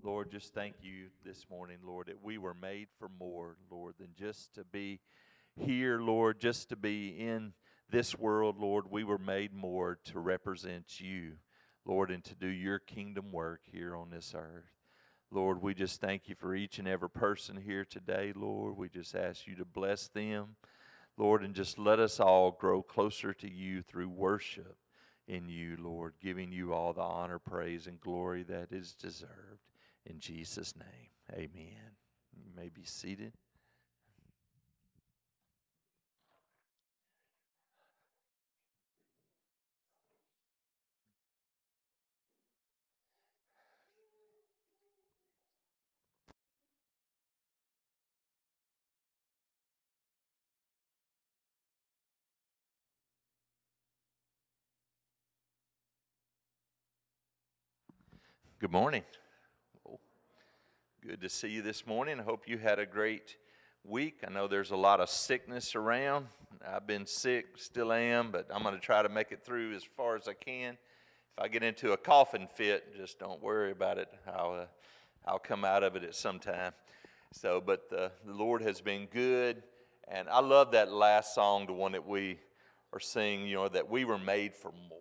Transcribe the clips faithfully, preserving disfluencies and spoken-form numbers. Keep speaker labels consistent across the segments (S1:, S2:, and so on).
S1: Lord, just thank you this morning, Lord, that we were made for more, Lord, than just to be here, Lord, just to be in this world, Lord. We were made more to represent you, Lord, and to do your kingdom work here on this earth. Lord, we just thank you for each and every person here today, Lord. We just ask you to bless them, Lord, and just let us all grow closer to you through worship in you, Lord, giving you all the honor, praise, and glory that is deserved. In Jesus' name, amen. You may be seated. Good morning. Well, good to see you this morning. I hope you had a great week. I know there's a lot of sickness around. I've been sick, still am, but I'm going to try to make it through as far as I can. If I get into a coughing fit, just don't worry about it. I'll, uh, I'll come out of it at some time. So, but uh, the Lord has been good, and I love that last song, the one that we are singing, you know, that we were made for more.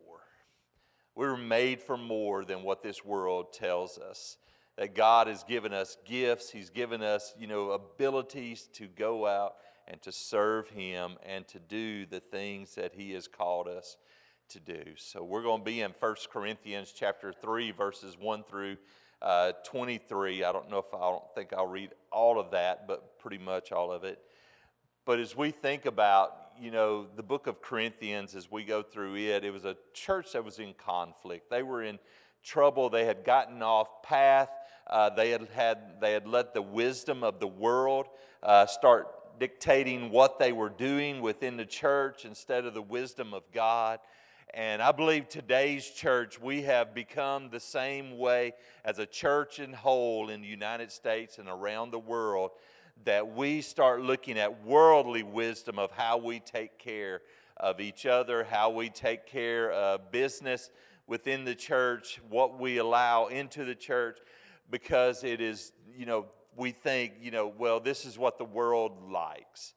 S1: We were made for more than what this world tells us. That God has given us gifts. He's given us, you know, abilities to go out and to serve Him and to do the things that He has called us to do. So we're going to be in First Corinthians chapter three, verses one through uh, twenty-three. I don't know if I don't think I'll read all of that, but pretty much all of it. But as we think about, you know, the book of Corinthians, as we go through it, it was a church that was in conflict. They were in trouble. They had gotten off path. Uh, they had had they had let the wisdom of the world uh, start dictating what they were doing within the church instead of the wisdom of God. And I believe today's church, we have become the same way as a church in whole in the United States and around the world, that we start looking at worldly wisdom of how we take care of each other, how we take care of business within the church, what we allow into the church, because it is, you know, we think, you know, well, this is what the world likes.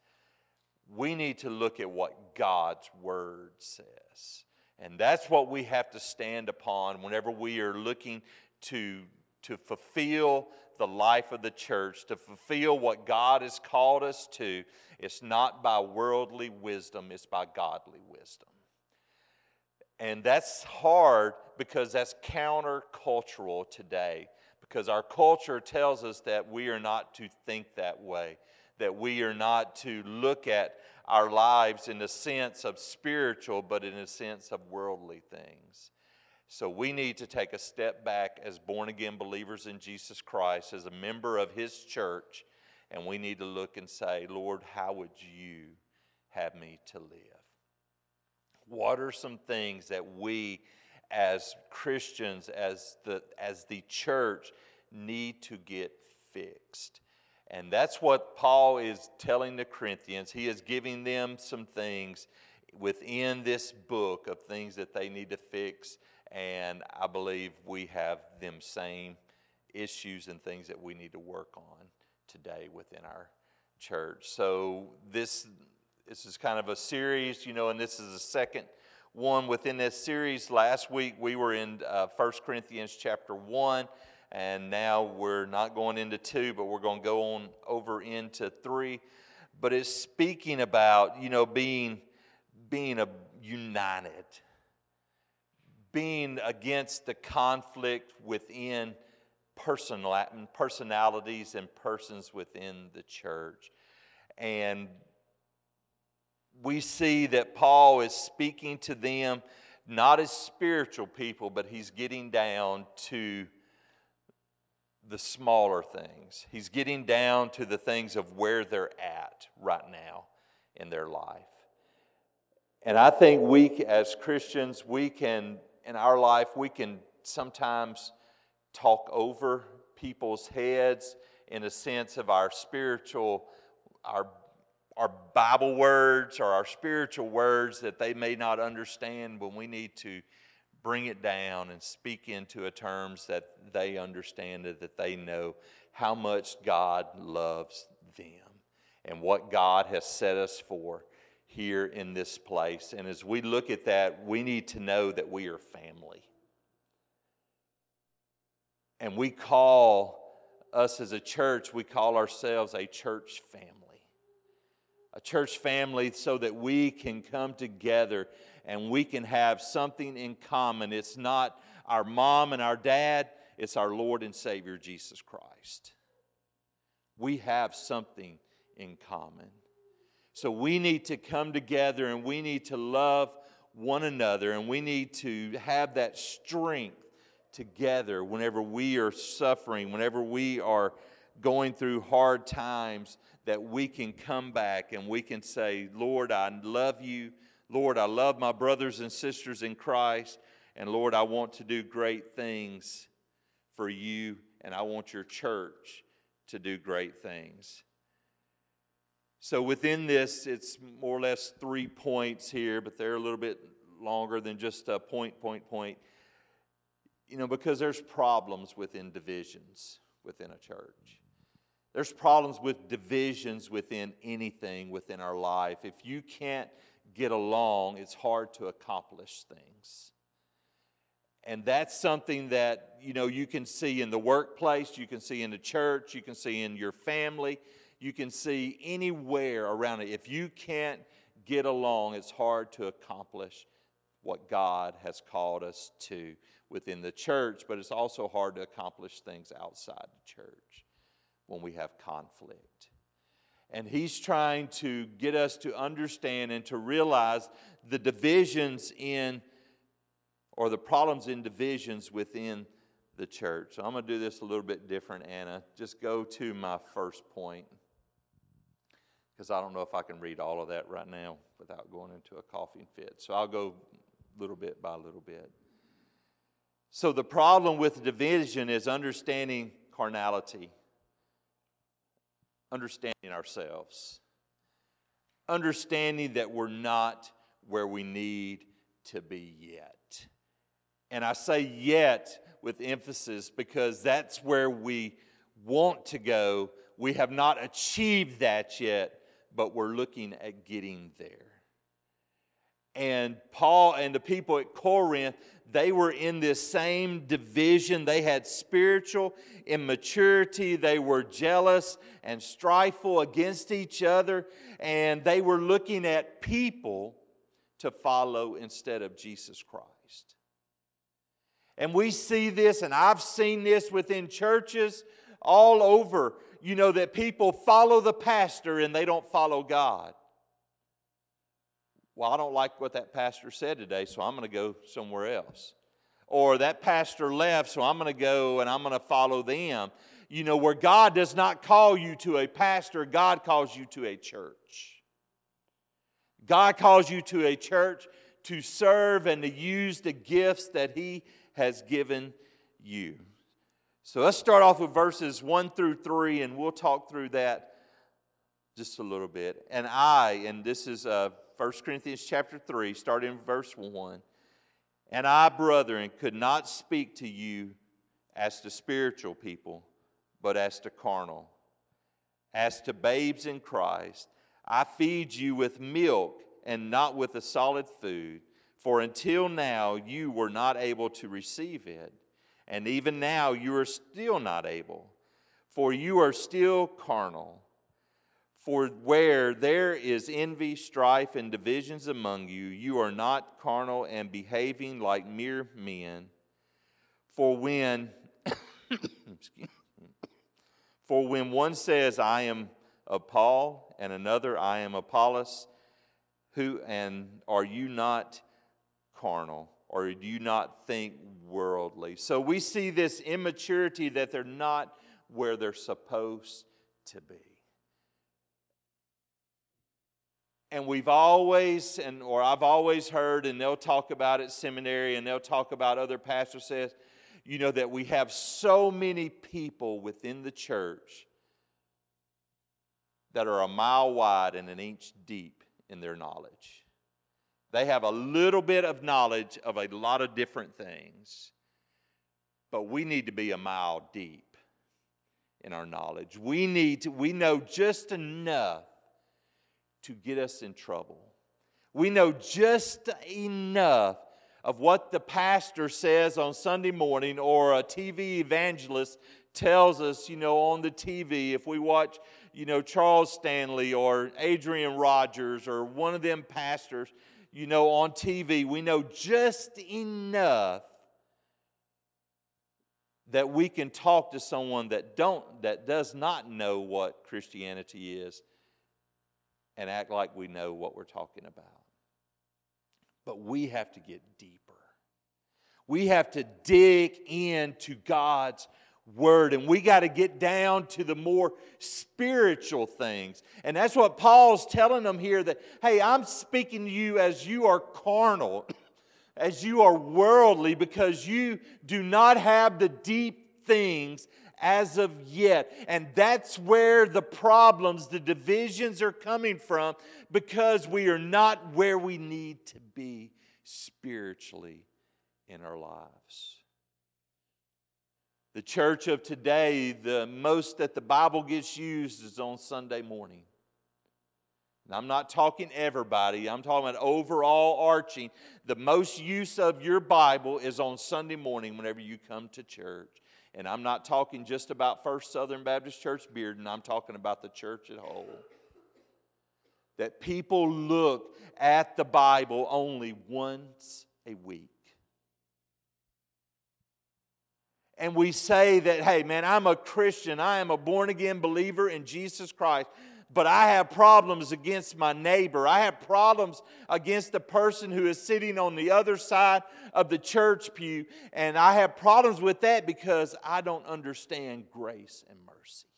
S1: We need to look at what God's Word says. And that's what we have to stand upon whenever we are looking to, to fulfill the life of the church, to fulfill what God has called us to. It's not by worldly wisdom, it's by godly wisdom. And that's hard because that's countercultural today, because our culture tells us that we are not to think that way, that we are not to look at our lives in the sense of spiritual, but in the sense of worldly things. So we need to take a step back as born-again believers in Jesus Christ, as a member of His church, and we need to look and say, Lord, how would you have me to live? What are some things that we as Christians, as the, as the church, need to get fixed? And that's what Paul is telling the Corinthians. He is giving them some things within this book of things that they need to fix. And I believe we have them same issues and things that we need to work on today within our church. So this, this is kind of a series, you know, and this is the second one within this series. Last week we were in uh, First Corinthians chapter one. And now we're not going into two, but we're going to go on over into three. But it's speaking about, you know, being, being a united, being against the conflict within personal, personalities and persons within the church. And we see that Paul is speaking to them not as spiritual people, but he's getting down to the smaller things. He's getting down to the things of where they're at right now in their life. And I think we as Christians, we can, in our life, we can sometimes talk over people's heads in a sense of our spiritual, our, our Bible words or our spiritual words that they may not understand, when we need to bring it down and speak into a terms that they understand it, that they know how much God loves them and what God has set us for here in this place. And as we look at that, we need to know that we are family. And we call us as a church, we call ourselves a church family. A church family so that we can come together and we can have something in common. It's not our mom and our dad, it's our Lord and Savior Jesus Christ. We have something in common. So we need to come together and we need to love one another and we need to have that strength together whenever we are suffering, whenever we are going through hard times, that we can come back and we can say, Lord, I love you. Lord, I love my brothers and sisters in Christ. And Lord, I want to do great things for you. And I want your church to do great things. So within this, it's more or less three points here, but they're a little bit longer than just a point, point, point. You know, because there's problems within divisions within a church. There's problems with divisions within anything within our life. If you can't get along, it's hard to accomplish things. And that's something that, you know, you can see in the workplace, you can see in the church, you can see in your family, you can see anywhere around it. If you can't get along, it's hard to accomplish what God has called us to within the church, but it's also hard to accomplish things outside the church when we have conflict. And he's trying to get us to understand and to realize the divisions in, or the problems in divisions within the church. So I'm going to do this a little bit different, Anna. Just go to my first point, because I don't know if I can read all of that right now without going into a coughing fit. So I'll go little bit by little bit. So the problem with division is understanding carnality. Understanding ourselves. Understanding that we're not where we need to be yet. And I say yet with emphasis because that's where we want to go. We have not achieved that yet, but we're looking at getting there. And Paul and the people at Corinth, they were in this same division. They had spiritual immaturity. They were jealous and strifeful against each other. And they were looking at people to follow instead of Jesus Christ. And we see this, and I've seen this within churches all over, you know, that people follow the pastor and they don't follow God. Well, I don't like what that pastor said today, so I'm going to go somewhere else. Or that pastor left, so I'm going to go and I'm going to follow them. You know, where God does not call you to a pastor, God calls you to a church. God calls you to a church to serve and to use the gifts that He has given you. So let's start off with verses one through three, and we'll talk through that just a little bit. And I, and this is uh, First Corinthians chapter three, starting in verse one. And I, brethren, could not speak to you as to spiritual people, but as to carnal. As to babes in Christ, I feed you with milk and not with a solid food. For until now you were not able to receive it, and even now you are still not able, for you are still carnal. For where there is envy, strife, and divisions among you, you are not carnal and behaving like mere men. For when, for when one says, I am of Paul, and another, I am Apollos, who and are you not carnal, or do you not think worldly? So we see this immaturity that they're not where they're supposed to be. And we've always, and or I've always heard, and they'll talk about it seminary, and they'll talk about other pastors says, you know, that we have so many people within the church that are a mile wide and an inch deep in their knowledge. They have a little bit of knowledge of a lot of different things. But we need to be a mile deep in our knowledge. We need to, we know just enough to get us in trouble. We know just enough of what the pastor says on Sunday morning, or a T V evangelist tells us, you know, on the T V. If we watch, you know, Charles Stanley or Adrian Rogers or one of them pastors, you know, on T V, we know just enough that we can talk to someone that don't that does not know what Christianity is and act like we know what we're talking about. But we have to get deeper. We have to dig into God's Word, and we got to get down to the more spiritual things. And that's what Paul's telling them here, that, hey, I'm speaking to you as you are carnal, as you are worldly, because you do not have the deep things as of yet. And that's where the problems, the divisions are coming from, because we are not where we need to be spiritually in our lives. The church of today, the most that the Bible gets used is on Sunday morning. And I'm not talking everybody. I'm talking about overall arching. The most use of your Bible is on Sunday morning whenever you come to church. And I'm not talking just about First Southern Baptist Church Bearden. I'm talking about the church at whole. That people look at the Bible only once a week. And we say that, hey, man, I'm a Christian. I am a born-again believer in Jesus Christ. But I have problems against my neighbor. I have problems against the person who is sitting on the other side of the church pew. And I have problems with that because I don't understand grace and mercy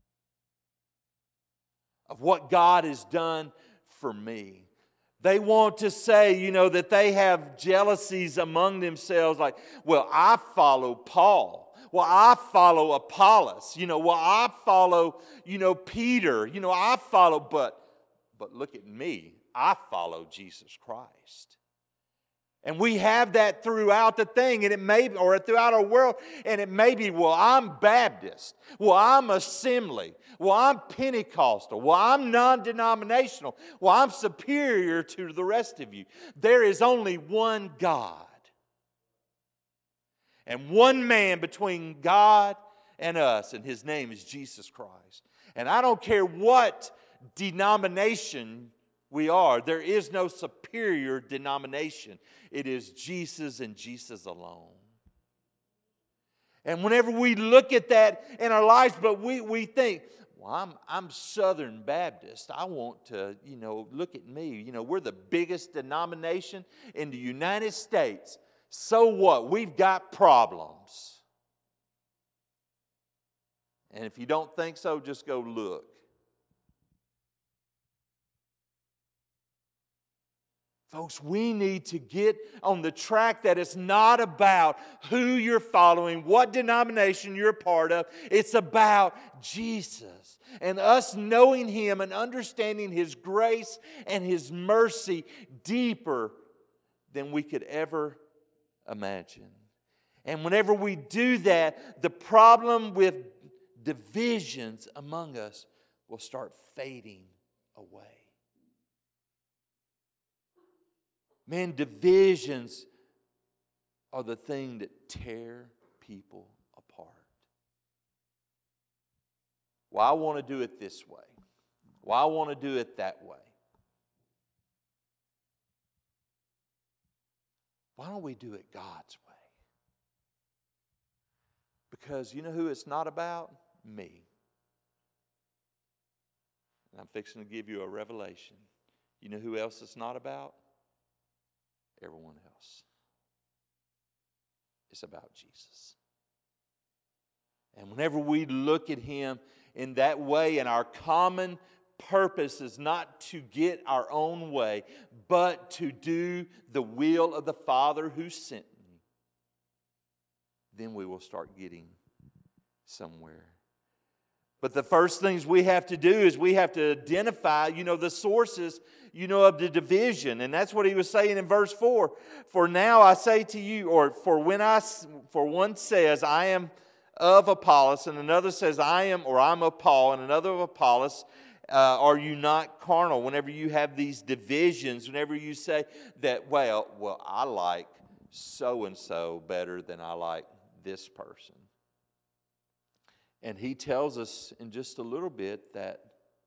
S1: of what God has done for me. They want to say, you know, that they have jealousies among themselves, like, well, I follow Paul. Well, I follow Apollos. You know, well, I follow, you know, Peter. You know, I follow, but, but look at me. I follow Jesus Christ. And we have that throughout the thing, and it may, or throughout our world, and it may be, well, I'm Baptist. Well, I'm Assembly. Well, I'm Pentecostal. Well, I'm non-denominational. Well, I'm superior to the rest of you. There is only one God. And one man between God and us, and His name is Jesus Christ. And I don't care what denomination we are. There is no superior denomination. It is Jesus and Jesus alone. And whenever we look at that in our lives, but we, we think, well, I'm, I'm Southern Baptist. I want to, you know, look at me. You know, we're the biggest denomination in the United States. So what? We've got problems. And if you don't think so, just go look. Folks, we need to get on the track that it's not about who you're following, what denomination you're a part of. It's about Jesus and us knowing Him and understanding His grace and His mercy deeper than we could ever imagine. And whenever we do that, the problem with divisions among us will start fading away. Man, divisions are the thing that tear people apart. Well, I want to do it this way. Well, I want to do it that way. Why don't we do it God's way? Because you know who it's not about? Me. And I'm fixing to give you a revelation. You know who else it's not about? Everyone else. It's about Jesus. And whenever we look at Him in that way, and our common purpose is not to get our own way, but to do the will of the Father who sent me, then we will start getting somewhere. But the first things we have to do is we have to identify, you know, the sources, you know, of the division. And that's what he was saying in verse four. For now I say to you, or for when I, for one says, I am of Apollos, and another says, I am, or I'm of Paul, and another of Apollos, uh, are you not carnal? Whenever you have these divisions, whenever you say that, well, well, I like so-and-so better than I like this person. And he tells us in just a little bit that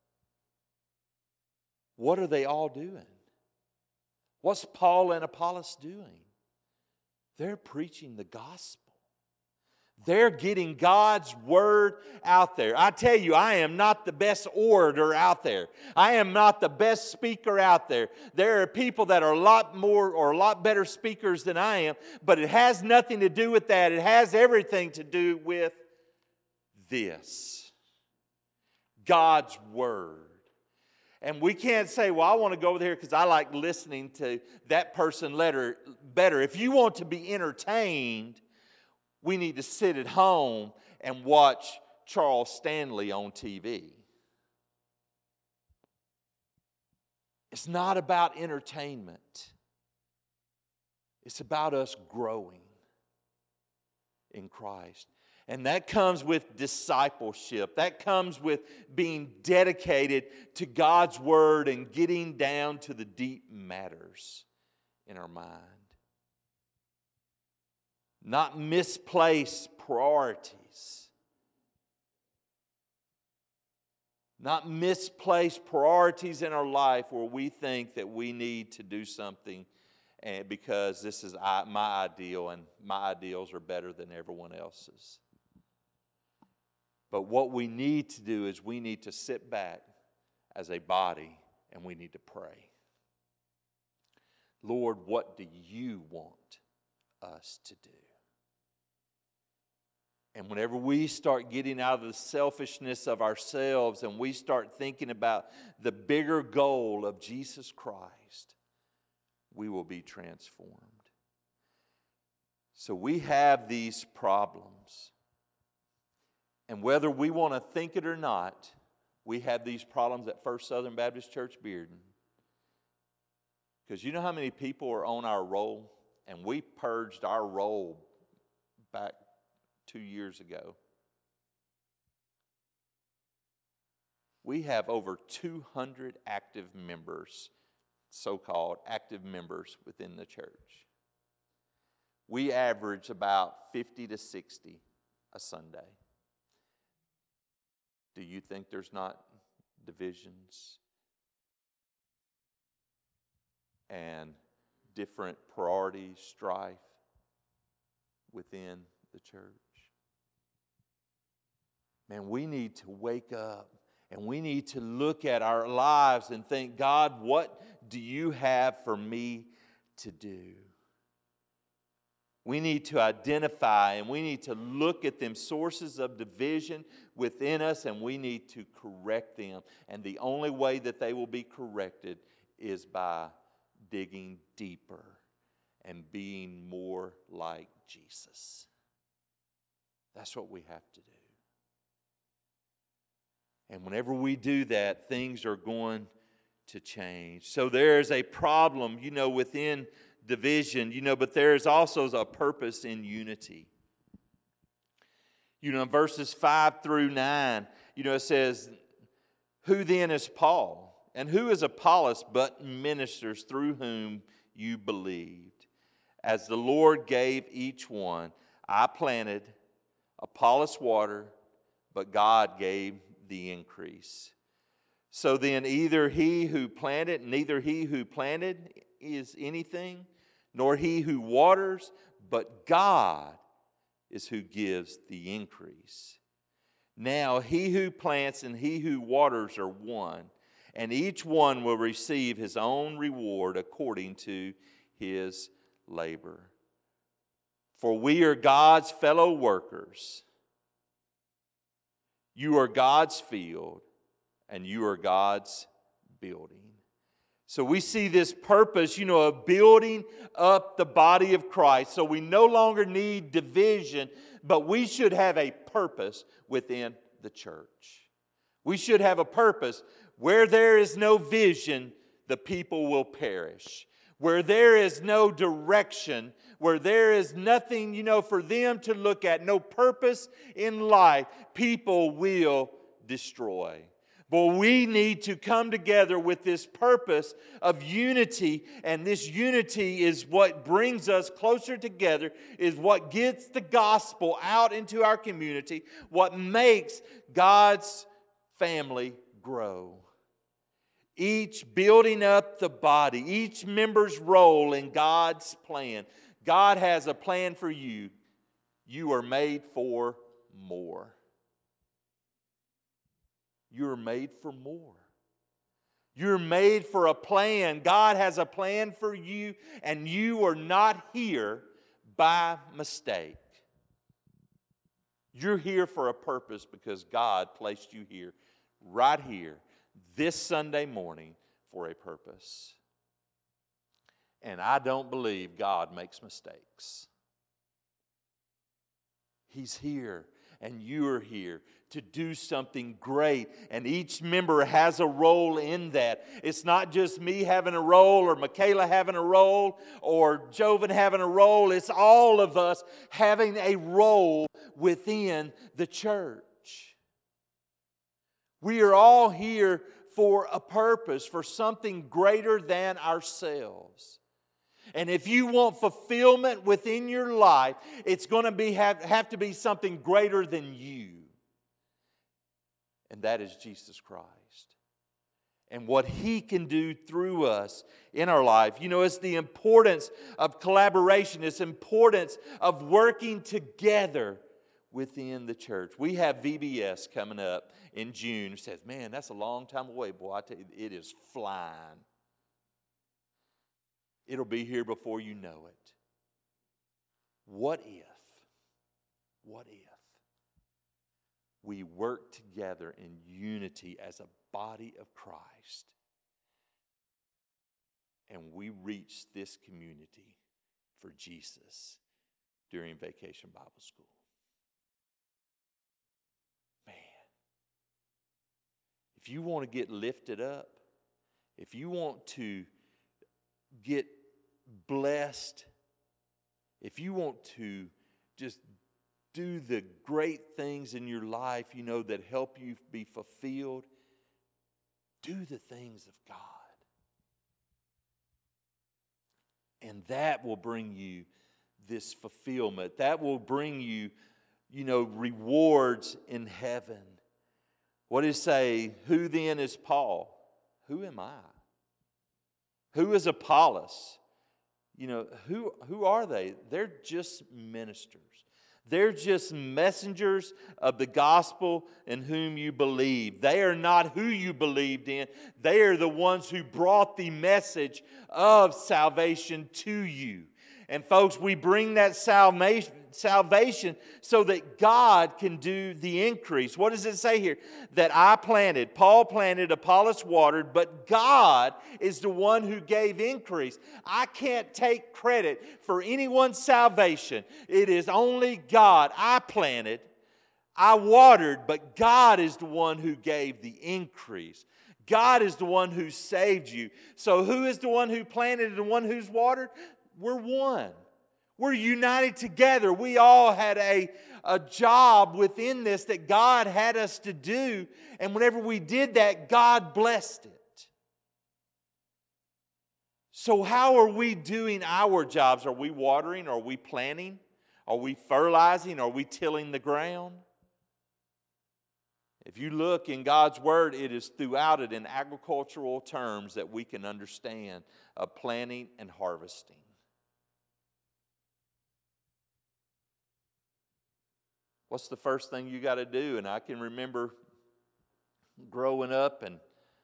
S1: what are they all doing? What's Paul and Apollos doing? They're preaching the gospel. They're getting God's word out there. I tell you, I am not the best orator out there. I am not the best speaker out there. There are people that are a lot more or a lot better speakers than I am, but it has nothing to do with that. It has everything to do with this. God's word. And we can't say, well, I want to go over there because I like listening to that person better. If you want to be entertained, we need to sit at home and watch Charles Stanley on T V. It's not about entertainment. It's about us growing in Christ. And that comes with discipleship. That comes with being dedicated to God's word and getting down to the deep matters in our mind. Not misplaced priorities. Not misplaced priorities in our life where we think that we need to do something and because this is my ideal and my ideals are better than everyone else's. But what we need to do is we need to sit back as a body and we need to pray. Lord, what do you want us to do? And whenever we start getting out of the selfishness of ourselves and we start thinking about the bigger goal of Jesus Christ, we will be transformed. So we have these problems. And whether we want to think it or not, we have these problems at First Southern Baptist Church, Bearden. Because you know how many people are on our roll? And we purged our roll back two years ago. We have over two hundred active members, so-called active members within the church. We average about fifty to sixty a Sunday. Do you think there's not divisions and different priorities, strife within the church? Man, we need to wake up and we need to look at our lives and think, God, what do you have for me to do? We need to identify and we need to look at them sources of division within us and we need to correct them. And the only way that they will be corrected is by digging deeper and being more like Jesus. That's what we have to do. And whenever we do that, things are going to change. So there's a problem, you know, within division, you know, but there is also a purpose in unity. You know, in verses five through nine, you know, it says, who then is Paul? And who is Apollos but ministers through whom you believed? As the Lord gave each one, I planted, Apollos watered, but God gave the increase. So then either he who planted, neither he who planted is anything, nor he who waters, but God is who gives the increase. Now he who plants and he who waters are one, and each one will receive his own reward according to his labor. For we are God's fellow workers. You are God's field, and you are God's building. So we see this purpose, you know, of building up the body of Christ. So we no longer need division, but we should have a purpose within the church. We should have a purpose. Where there is no vision, the people will perish. Where there is no direction, where there is nothing, you know, for them to look at, no purpose in life, people will destroy. But we need to come together with this purpose of unity, and this unity is what brings us closer together, is what gets the gospel out into our community, what makes God's family grow. Each building up the body, each member's role in God's plan. God has a plan for you. You are made for more. You're made for more. You're made for a plan. God has a plan for you, and you are not here by mistake. You're here for a purpose because God placed you here, right here, this Sunday morning for a purpose. And I don't believe God makes mistakes. He's here, and you're here to do something great. And each member has a role in that. It's not just me having a role, or Michaela having a role, or Joven having a role. It's all of us having a role within the church. We are all here for a purpose, for something greater than ourselves. And if you want fulfillment within your life, it's going to be have, have to be something greater than you. And that is Jesus Christ. And what He can do through us in our life. You know, it's the importance of collaboration. It's the importance of working together within the church. We have V B S coming up in June. It says, man, that's a long time away. Boy, I tell you, it is flying. It'll be here before you know it. What if, what if we work together in unity as a body of Christ and we reach this community for Jesus during Vacation Bible School? Man, if you want to get lifted up, if you want to get blessed, if you want to just do the great things in your life, you know, that help you be fulfilled, do the things of God. And that will bring you this fulfillment. That will bring you, you know, rewards in heaven. What does it say? Who then is Paul? Who am I? Who is Apollos? You know, who, who are they? They're just ministers. They're just messengers of the gospel in whom you believe. They are not who you believed in. They are the ones who brought the message of salvation to you. And folks, we bring that salvation salvation so that God can do the increase. What does it say here? That I planted, Paul planted, Apollos watered, but God is the one who gave increase. I can't take credit for anyone's salvation. It is only God. I planted, I watered, but God is the one who gave the increase. God is the one who saved you. So who is the one who planted and the one who's watered? We're one. We're united together. We all had a, a job within this that God had us to do. And whenever we did that, God blessed it. So how are we doing our jobs? Are we watering? Are we planting? Are we fertilizing? Are we tilling the ground? If you look in God's Word, it is throughout it in agricultural terms that we can understand of planting and harvesting. What's the first thing you got to do? And I can remember growing up and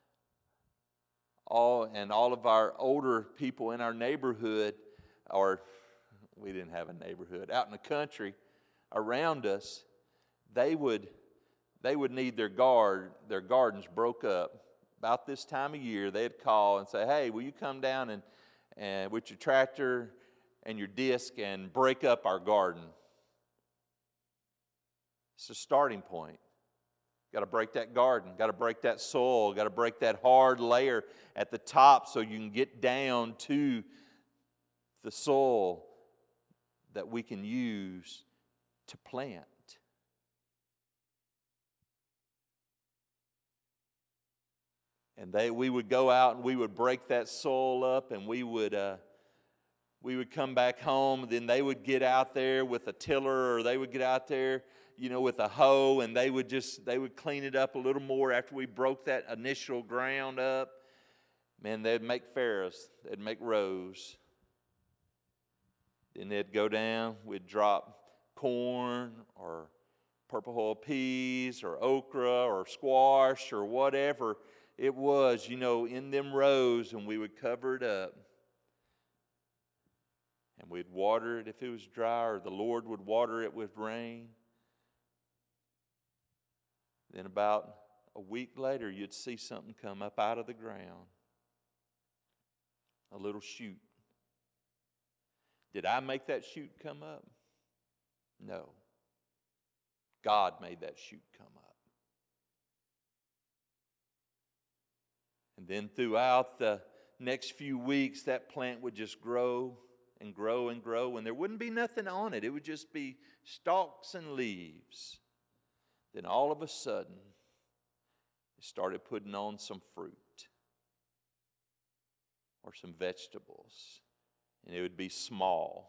S1: all and all of our older people in our neighborhood, or we didn't have a neighborhood, out in the country around us, they would they would need their guard, their gardens broke up. About this time of year, they'd call and say, hey, will you come down and, and with your tractor and your disc and break up our garden? It's a starting point. Got to break that garden. Got to break that soil. Got to break that hard layer at the top so you can get down to the soil that we can use to plant. And they, we would go out and we would break that soil up, and we would uh, we would come back home. Then they would get out there with a tiller, or they would get out there, you know, with a hoe, and they would just they would clean it up a little more after we broke that initial ground up. Man, they'd make farrows, they'd make rows. Then they'd go down. We'd drop corn or purple hull peas or okra or squash or whatever it was, you know, in them rows, and we would cover it up. And we'd water it if it was dry, or the Lord would water it with rain. Then about a week later, you'd see something come up out of the ground. A little shoot. Did I make that shoot come up? No. God made that shoot come up. And then throughout the next few weeks, that plant would just grow and grow and grow, and there wouldn't be nothing on it. It would just be stalks and leaves. Then all of a sudden, it started putting on some fruit or some vegetables, and it would be small.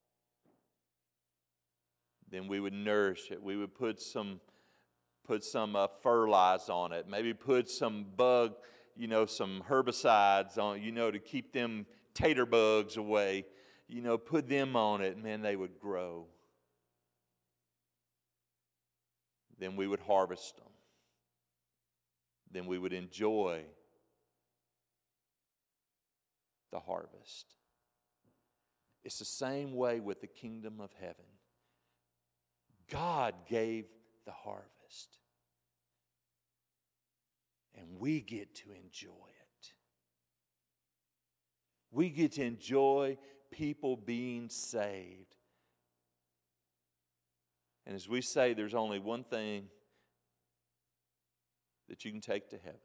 S1: Then we would nourish it. We would put some, put some uh, fertilizer on it. Maybe put some bug, you know, some herbicides on, you know, to keep them tater bugs away. You know, put them on it, and man, they would grow. Then we would harvest them. Then we would enjoy the harvest. It's the same way with the kingdom of heaven. God gave the harvest, and we get to enjoy it. We get to enjoy people being saved. And as we say, there's only one thing that you can take to heaven,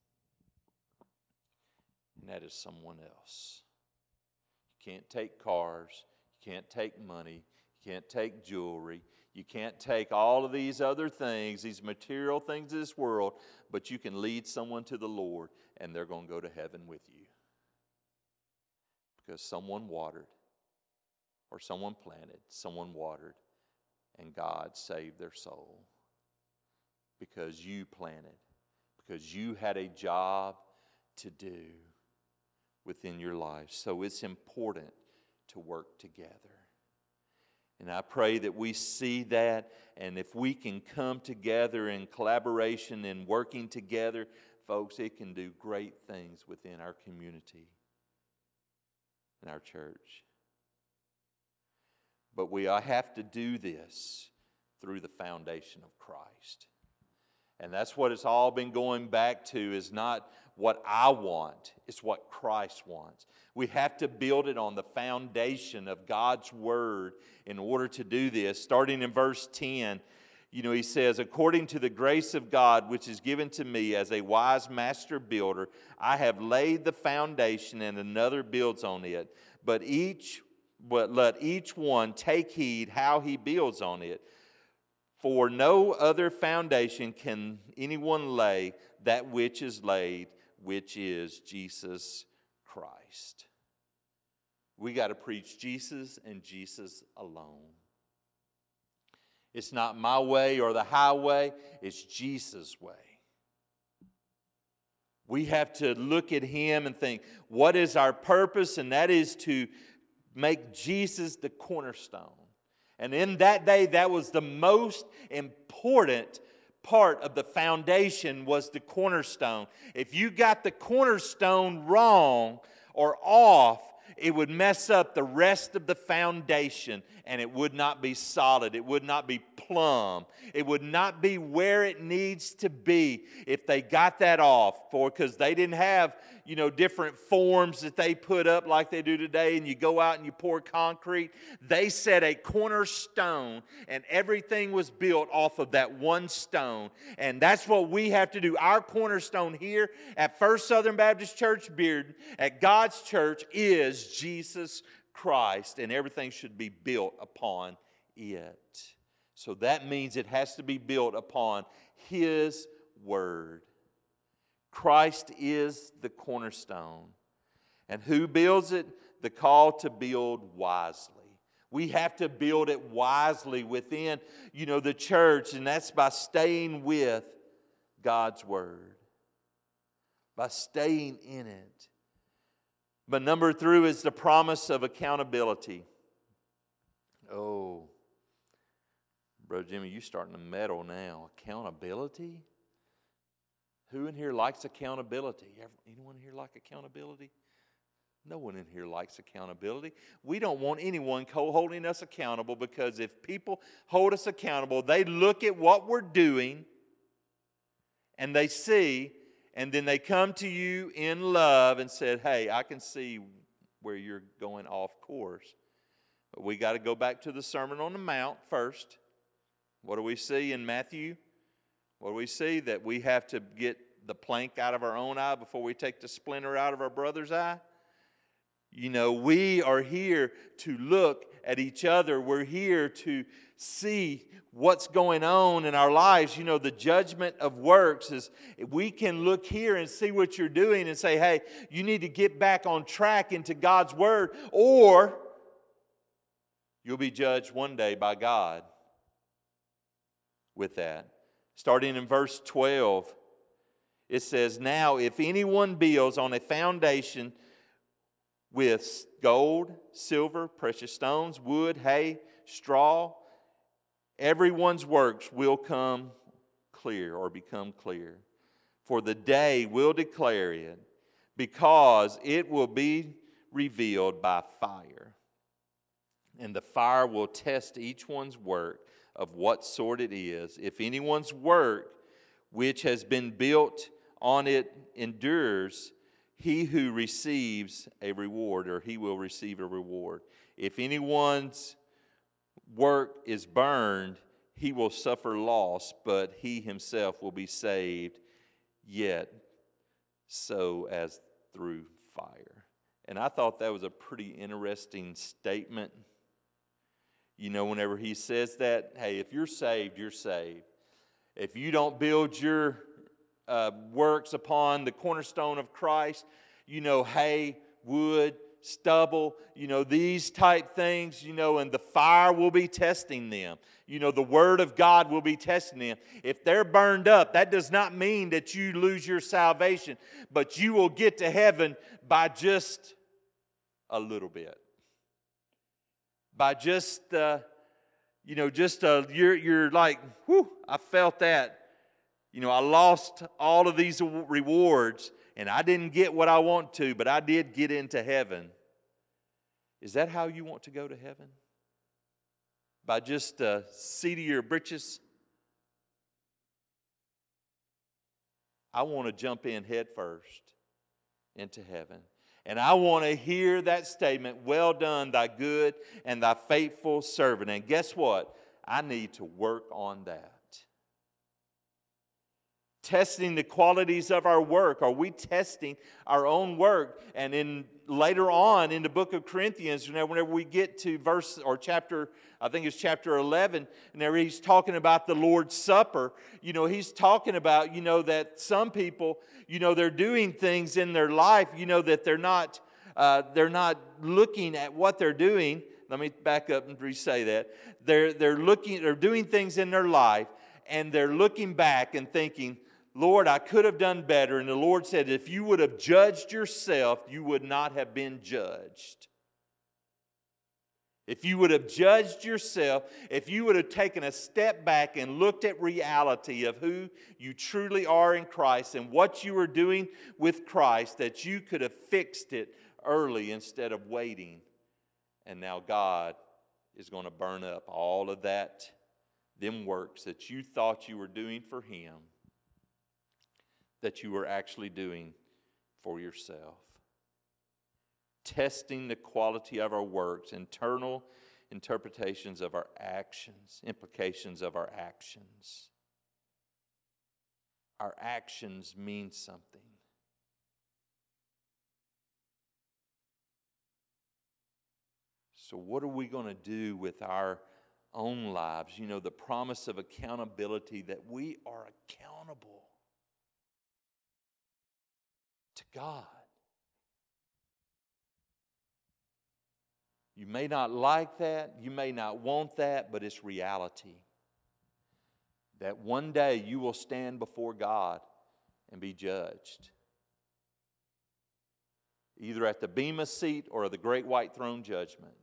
S1: and that is someone else. You can't take cars, you can't take money, you can't take jewelry, you can't take all of these other things, these material things of this world, but you can lead someone to the Lord, and they're going to go to heaven with you. Because someone watered, or someone planted, someone watered, and God saved their soul. Because you planted, because you had a job to do within your life. So it's important to work together. And I pray that we see that, and if we can come together in collaboration and working together, folks, it can do great things within our community and our church. But we have to do this through the foundation of Christ. And that's what it's all been going back to, is not what I want, it's what Christ wants. We have to build it on the foundation of God's Word in order to do this. Starting in verse ten, you know, he says, according to the grace of God which is given to me as a wise master builder, I have laid the foundation and another builds on it. But each, but let each one take heed how he builds on it. For no other foundation can anyone lay that which is laid, which is Jesus Christ. We got to preach Jesus and Jesus alone. It's not my way or the highway, it's Jesus' way. We have to look at Him and think, what is our purpose? And that is to make Jesus the cornerstone. And in that day, that was the most important part of the foundation, was the cornerstone. If you got the cornerstone wrong or off, it would mess up the rest of the foundation, and it would not be solid. It would not be plumb. It would not be where it needs to be if they got that off. For because they didn't have, you know, different forms that they put up like they do today, and you go out and you pour concrete. They set a cornerstone, and everything was built off of that one stone. And that's what we have to do. Our cornerstone here at First Southern Baptist Church, Bearden, at God's church, is Jesus Christ, and everything should be built upon it. So that means it has to be built upon His Word. Christ is the cornerstone. And who builds it? The call to build wisely. We have to build it wisely within, you know, the church, and that's by staying with God's Word, by staying in it. But number three is the promise of accountability. Oh, Brother Jimmy, you're starting to meddle now. Accountability? Who in here likes accountability? Anyone here like accountability? No one in here likes accountability. We don't want anyone holding us accountable, because if people hold us accountable, they look at what we're doing and they see, and then they come to you in love and said, hey, I can see where you're going off course. But we got to go back to the Sermon on the Mount first. What do we see in Matthew? What do we see? That we have to get the plank out of our own eye before we take the splinter out of our brother's eye. You know, we are here to look at each other. We're here to see what's going on in our lives. You know, the judgment of works is we can look here and see what you're doing and say, hey, you need to get back on track into God's Word, or you'll be judged one day by God with that. Starting in verse twelve, it says, now if anyone builds on a foundation with gold, silver, precious stones, wood, hay, straw, everyone's works will come clear or become clear. For the day will declare it, because it will be revealed by fire. And the fire will test each one's work of what sort it is. If anyone's work which has been built on it endures, he who receives a reward, or he will receive a reward. If anyone's work is burned, he will suffer loss, but he himself will be saved, yet so as through fire. And I thought that was a pretty interesting statement. You know, whenever he says that, hey, if you're saved, you're saved. If you don't build your uh, works upon the cornerstone of Christ, you know, hay, wood, stubble, you know, these type things, you know, and the fire will be testing them. You know, the Word of God will be testing them. If they're burned up, that does not mean that you lose your salvation, but you will get to heaven by just a little bit. By just, uh, you know, just, uh, you're, you're like, whew, I felt that. You know, I lost all of these rewards, and I didn't get what I want to, but I did get into heaven. Is that how you want to go to heaven? By just a seat of your britches? I want to jump in head first into heaven. And I want to hear that statement, well done, thy good and thy faithful servant. And guess what? I need to work on that. Testing the qualities of our work. Are we testing our own work? And in later on in the book of Corinthians, you know, whenever we get to verse or chapter, I think it's chapter eleven, and there he's talking about the Lord's Supper. You know, he's talking about, you know, that some people, you know, they're doing things in their life, you know, that they're not, uh, they're not looking at what they're doing. Let me back up and re-say that. They're they're looking, they're doing things in their life, and they're looking back and thinking, Lord, I could have done better. And the Lord said, if you would have judged yourself, you would not have been judged. If you would have judged yourself, if you would have taken a step back and looked at reality of who you truly are in Christ and what you are doing with Christ, that you could have fixed it early instead of waiting. And now God is going to burn up all of that, them works that you thought you were doing for Him, that you were actually doing for yourself. Testing the quality of our works, internal interpretations of our actions, implications of our actions. Our actions mean something. So what are we going to do with our own lives? You know, the promise of accountability, that we are accountable to God. You may not like that, you may not want that, but it's reality. That one day you will stand before God and be judged. Either at the bema seat or the great white throne judgment.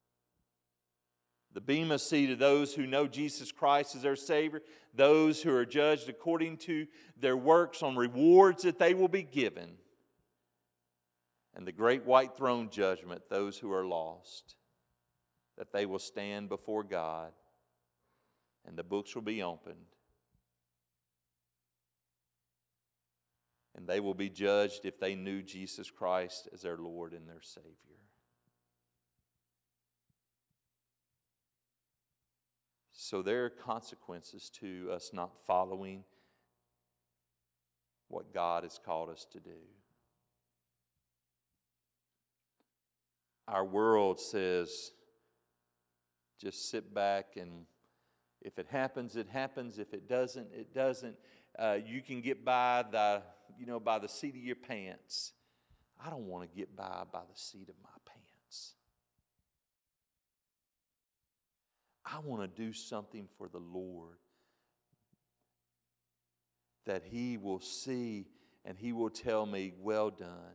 S1: The bema seat of those who know Jesus Christ as their Savior, those who are judged according to their works on rewards that they will be given. And the great white throne judgment, those who are lost, that they will stand before God and the books will be opened. And they will be judged if they knew Jesus Christ as their Lord and their Savior. So there are consequences to us not following what God has called us to do. Our world says, just sit back, and if it happens, it happens. If it doesn't, it doesn't. Uh, you can get by the, you know, by the seat of your pants. I don't want to get by by the seat of my pants. I want to do something for the Lord that He will see and He will tell me, well done.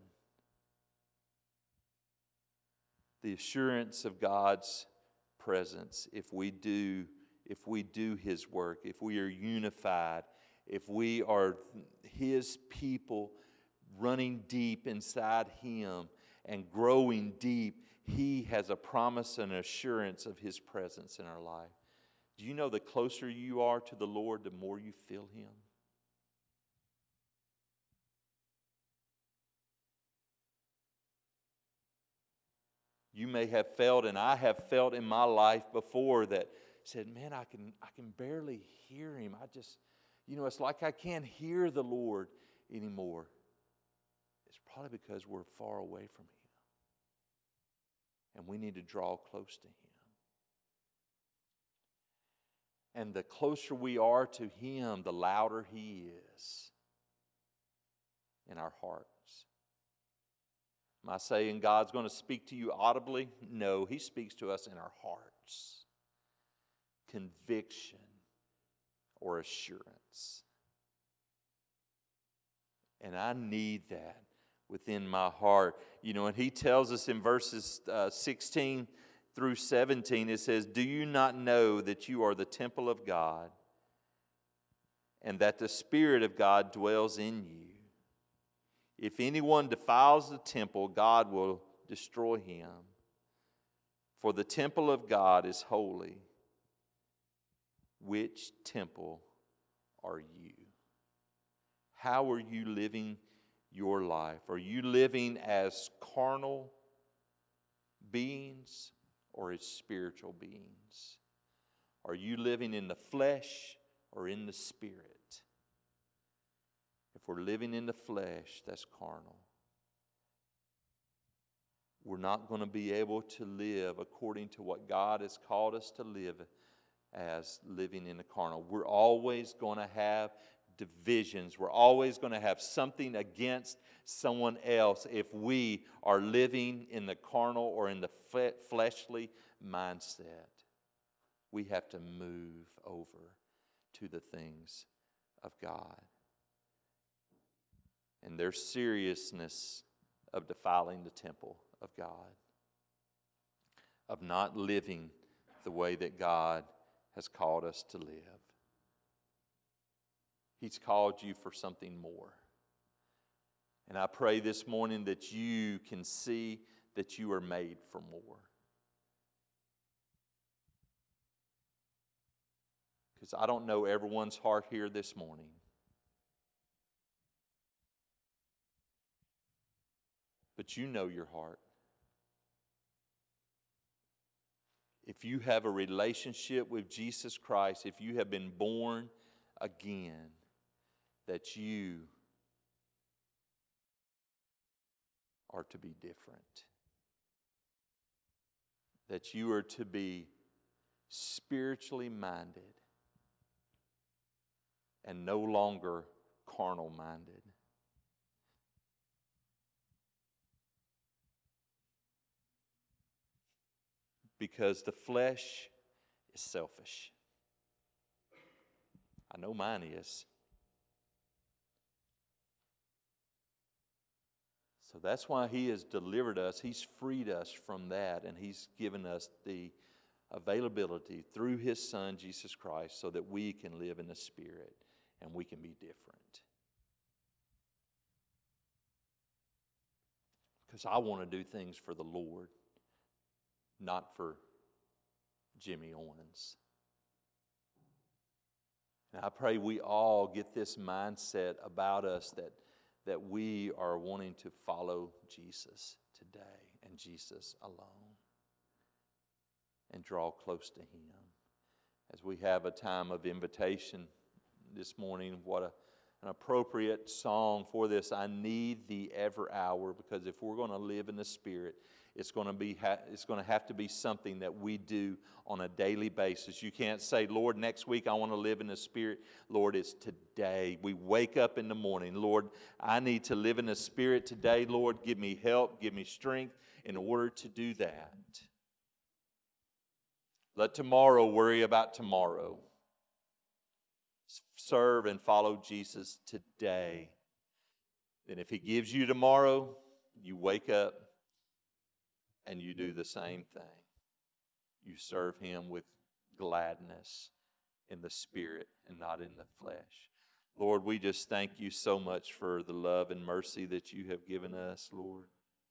S1: The assurance of God's presence, if we do, if we do His work, if we are unified, if we are His people running deep inside Him and growing deep, He has a promise and assurance of His presence in our life. Do you know the closer you are to the Lord, the more you feel Him? You may have felt, and I have felt in my life before, that said, man, I can I can barely hear Him. I just, you know, it's like I can't hear the Lord anymore. It's probably because we're far away from Him. And we need to draw close to Him. And the closer we are to Him, the louder He is in our hearts. Am I saying God's going to speak to you audibly? No, He speaks to us in our hearts. Conviction or assurance. And I need that within my heart. You know, and He tells us in verses uh, sixteen through seventeen, it says, do you not know that you are the temple of God and that the Spirit of God dwells in you? If anyone defiles the temple, God will destroy him. For the temple of God is holy. Which temple are you? How are you living your life? Are you living as carnal beings or as spiritual beings? Are you living in the flesh or in the Spirit? If we're living in the flesh, that's carnal. We're not going to be able to live according to what God has called us to live as living in the carnal. We're always going to have divisions. We're always going to have something against someone else if we are living in the carnal or in the fleshly mindset. We have to move over to the things of God. And there's seriousness of defiling the temple of God, of not living the way that God has called us to live. He's called you for something more. And I pray this morning that you can see that you are made for more. Because I don't know everyone's heart here this morning. But you know your heart. If you have a relationship with Jesus Christ, if you have been born again, that you are to be different. That you are to be spiritually minded and no longer carnal minded. Because the flesh is selfish. I know mine is. So that's why He has delivered us. He's freed us from that, and He's given us the availability through His Son, Jesus Christ, so that we can live in the Spirit and we can be different. Because I want to do things for the Lord, not for Jimmy Owens. And I pray we all get this mindset about us that, that we are wanting to follow Jesus today and Jesus alone and draw close to Him. As we have a time of invitation this morning, what a, an appropriate song for this. I need Thee every hour, because if we're going to live in the Spirit, It's going to be. It's going to have to be something that we do on a daily basis. You can't say, Lord, next week I want to live in the Spirit. Lord, it's today. We wake up in the morning. Lord, I need to live in the Spirit today. Lord, give me help, give me strength in order to do that. Let tomorrow worry about tomorrow. Serve and follow Jesus today. And if He gives you tomorrow, you wake up and you do the same thing. You serve Him with gladness in the Spirit and not in the flesh. Lord, we just thank You so much for the love and mercy that You have given us, Lord.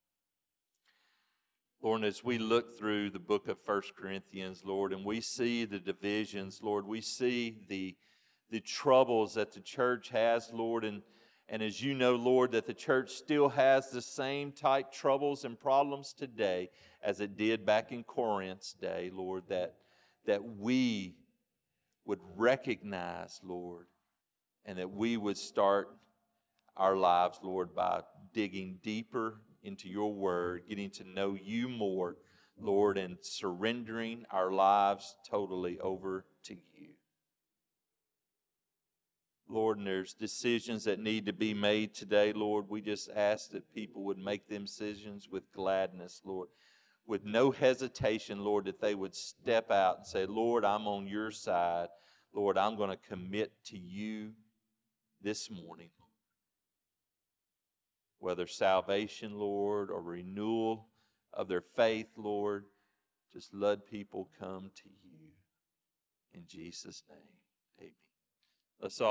S1: Lord, as we look through the book of First Corinthians, Lord, and we see the divisions, Lord, we see the, the troubles that the church has, Lord, and And as You know, Lord, that the church still has the same type troubles and problems today as it did back in Corinth's day, Lord, that, that we would recognize, Lord, and that we would start our lives, Lord, by digging deeper into Your Word, getting to know You more, Lord, and surrendering our lives totally over to You. Lord, and there's decisions that need to be made today, Lord. We just ask that people would make them decisions with gladness, Lord, with no hesitation, Lord, that they would step out and say, Lord, I'm on Your side. Lord, I'm going to commit to You this morning. Whether salvation, Lord, or renewal of their faith, Lord, just let people come to You. In Jesus' name, amen. Let's all